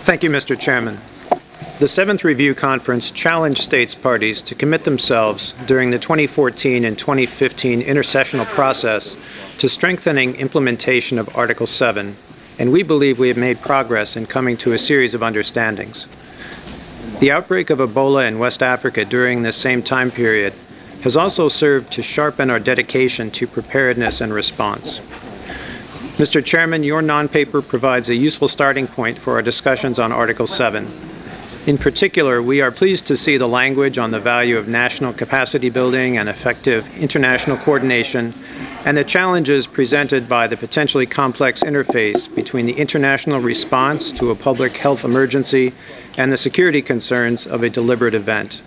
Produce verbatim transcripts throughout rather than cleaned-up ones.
Thank you, Mister Chairman. The seventh Review Conference challenged states parties to commit themselves during the twenty fourteen and twenty fifteen intersessional process to strengthening implementation of Article seven, and we believe we have made progress in coming to a series of understandings. The outbreak of Ebola in West Africa during this same time period has also served to sharpen our dedication to preparedness and response. Mister Chairman, your non-paper provides a useful starting point for our discussions on Article seven. In particular, we are pleased to see the language on the value of national capacity building and effective international coordination, and the challenges presented by the potentially complex interface between the international response to a public health emergency and the security concerns of a deliberate event.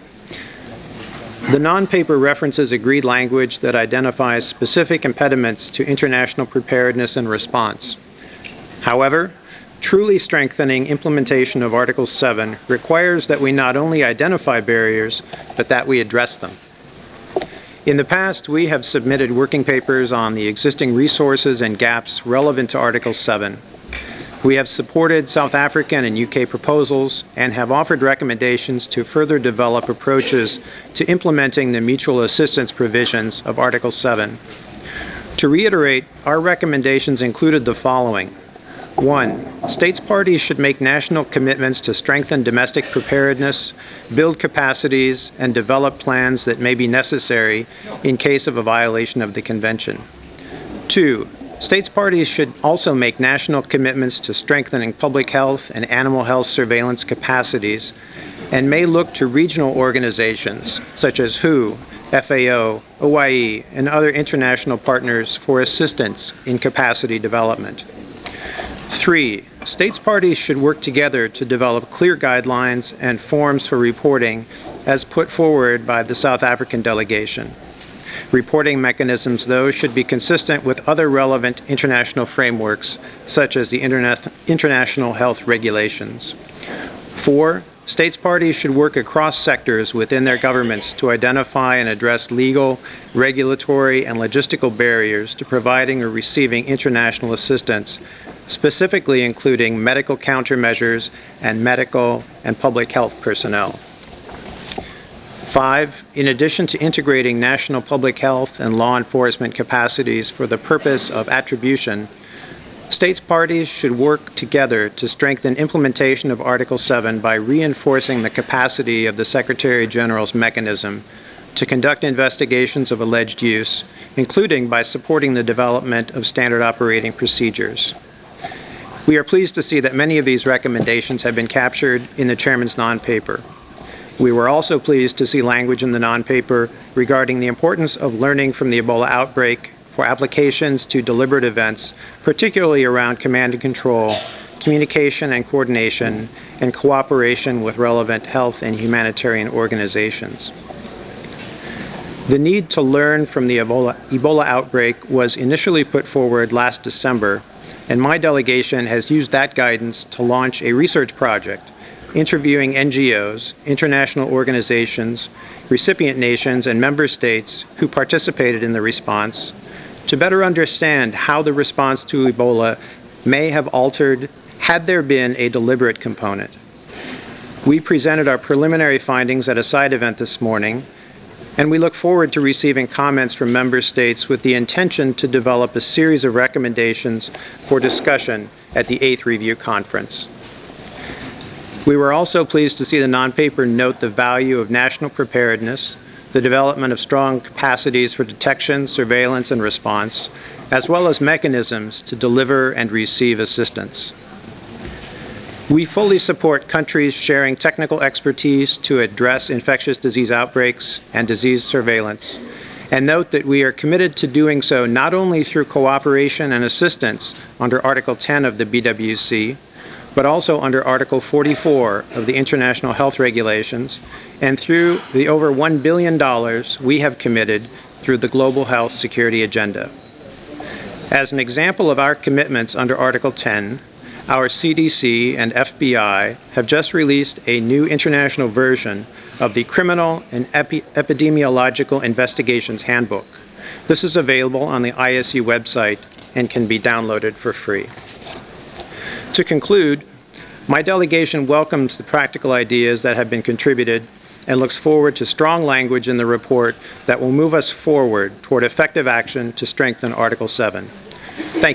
The non-paper references agreed language that identifies specific impediments to international preparedness and response. However, truly strengthening implementation of Article seven requires that we not only identify barriers, but that we address them. In the past, we have submitted working papers on the existing resources and gaps relevant to Article seven. We have supported South African and U K proposals and have offered recommendations to further develop approaches to implementing the mutual assistance provisions of Article seven. To reiterate, our recommendations included the following. One, states parties should make national commitments to strengthen domestic preparedness, build capacities, and develop plans that may be necessary in case of a violation of the Convention. Two, states parties should also make national commitments to strengthening public health and animal health surveillance capacities, and may look to regional organizations such as W H O, F A O, O I E, and other international partners for assistance in capacity development. Three, states parties should work together to develop clear guidelines and forms for reporting as put forward by the South African delegation. Reporting mechanisms, though, should be consistent with other relevant international frameworks, such as the Internet International Health Regulations. Four, states parties should work across sectors within their governments to identify and address legal, regulatory, and logistical barriers to providing or receiving international assistance, specifically including medical countermeasures and medical and public health personnel. Five, in addition to integrating national public health and law enforcement capacities for the purpose of attribution, states parties should work together to strengthen implementation of Article seven by reinforcing the capacity of the Secretary General's mechanism to conduct investigations of alleged use, including by supporting the development of standard operating procedures. We are pleased to see that many of these recommendations have been captured in the Chairman's non-paper. We were also pleased to see language in the non-paper regarding the importance of learning from the Ebola outbreak for applications to deliberate events, particularly around command and control, communication and coordination, and cooperation with relevant health and humanitarian organizations. The need to learn from the Ebola, Ebola outbreak was initially put forward last December, and my delegation has used that guidance to launch a research project interviewing N G Os, international organizations, recipient nations, and member states who participated in the response to better understand how the response to Ebola may have altered had there been a deliberate component. We presented our preliminary findings at a side event this morning, and we look forward to receiving comments from member states with the intention to develop a series of recommendations for discussion at the eighth Review Conference. We were also pleased to see the non-paper note the value of national preparedness, the development of strong capacities for detection, surveillance, and response, as well as mechanisms to deliver and receive assistance. We fully support countries sharing technical expertise to address infectious disease outbreaks and disease surveillance, and note that we are committed to doing so not only through cooperation and assistance under Article ten of the B W C, but also under Article forty-four of the International Health Regulations, and through the over one billion dollars we have committed through the Global Health Security Agenda. As an example of our commitments under Article ten, our C D C and F B I have just released a new international version of the Criminal and Epi Epidemiological Investigations Handbook. This is available on the I S U website and can be downloaded for free. To conclude, My delegation welcomes the practical ideas that have been contributed and looks forward to strong language in the report that will move us forward toward effective action to strengthen Article seven. Thank you.